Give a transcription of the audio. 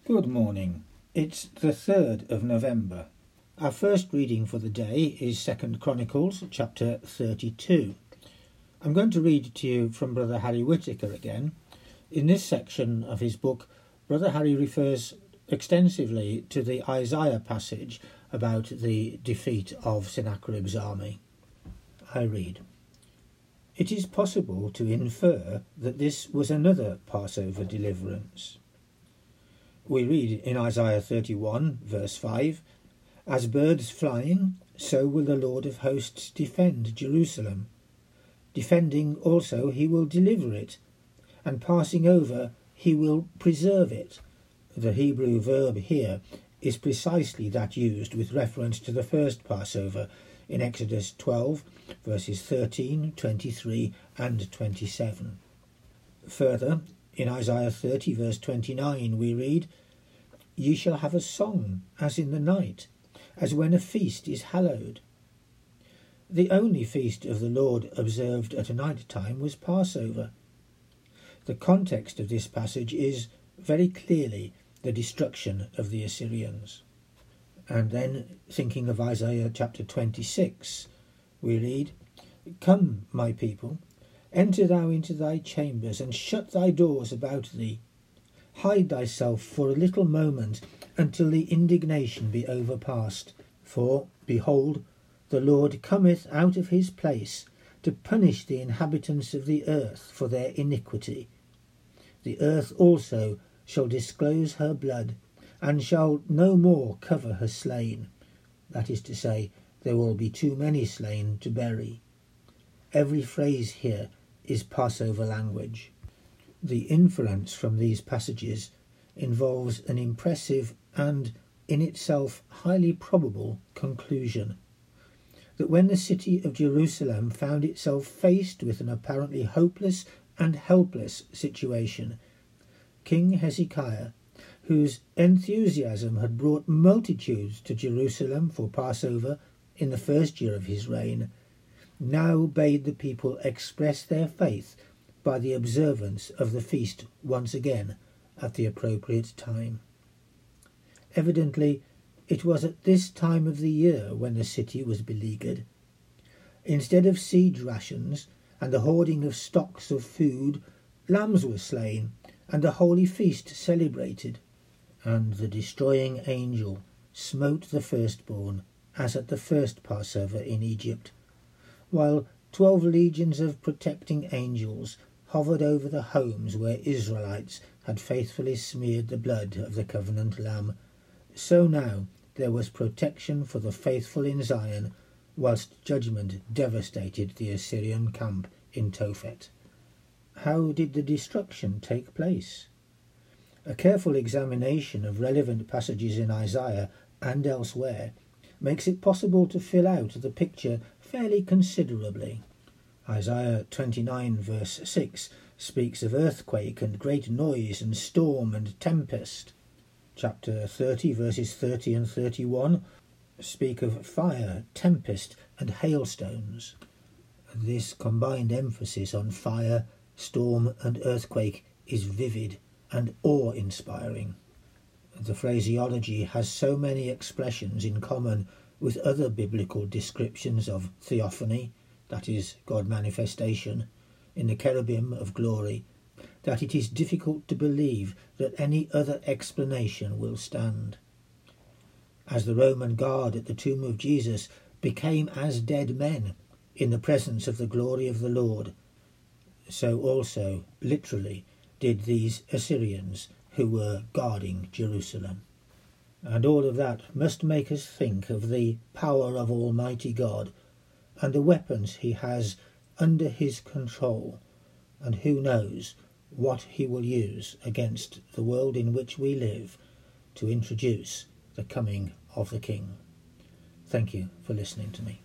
Good morning. It's the 3rd of November. Our first reading for the day is 2 Chronicles chapter 32. I'm going to read to you from Brother Harry Whittaker again. In this section of his book, Brother Harry refers extensively to the Isaiah passage about the defeat of Sennacherib's army. I read, "It is possible to infer that this was another Passover deliverance." We read in Isaiah 31, verse 5, "As birds flying, so will the Lord of hosts defend Jerusalem. Defending also he will deliver it, and passing over he will preserve it." The Hebrew verb here is precisely that used with reference to the first Passover in Exodus 12, verses 13, 23 and 27. Further, in Isaiah 30, verse 29, we read, "Ye shall have a song as in the night, as when a feast is hallowed." The only feast of the Lord observed at a night time was Passover. The context of this passage is very clearly the destruction of the Assyrians. And then, thinking of Isaiah chapter 26, we read, "Come, my people, enter thou into thy chambers, and shut thy doors about thee. Hide thyself for a little moment, until the indignation be overpast. For, behold, the Lord cometh out of his place, to punish the inhabitants of the earth for their iniquity. The earth also shall disclose her blood, and shall no more cover her slain." That is to say, there will be too many slain to bury. Every phrase here is Passover language. The inference from these passages involves an impressive and, in itself, highly probable conclusion: that when the city of Jerusalem found itself faced with an apparently hopeless and helpless situation, King Hezekiah, whose enthusiasm had brought multitudes to Jerusalem for Passover in the first year of his reign, now bade the people express their faith by the observance of the feast once again at the appropriate time. Evidently, it was at this time of the year when the city was beleaguered. Instead of siege rations and the hoarding of stocks of food, lambs were slain and a holy feast celebrated. And the destroying angel smote the firstborn, as at the first Passover in Egypt, while 12 legions of protecting angels hovered over the homes where Israelites had faithfully smeared the blood of the covenant lamb. So now there was protection for the faithful in Zion, whilst judgment devastated the Assyrian camp in Tophet. How did the destruction take place? A careful examination of relevant passages in Isaiah and elsewhere makes it possible to fill out the picture fairly considerably. Isaiah 29 verse 6 speaks of earthquake and great noise and storm and tempest. Chapter 30 verses 30 and 31 speak of fire, tempest and hailstones. This combined emphasis on fire, storm and earthquake is vivid and awe-inspiring. The phraseology has so many expressions in common with other biblical descriptions of theophany, that is, God manifestation, in the cherubim of glory, that it is difficult to believe that any other explanation will stand. As the Roman guard at the tomb of Jesus became as dead men in the presence of the glory of the Lord, so also, literally, did these Assyrians who were guarding Jerusalem. And all of that must make us think of the power of Almighty God and the weapons he has under his control, and who knows what he will use against the world in which we live to introduce the coming of the King. Thank you for listening to me.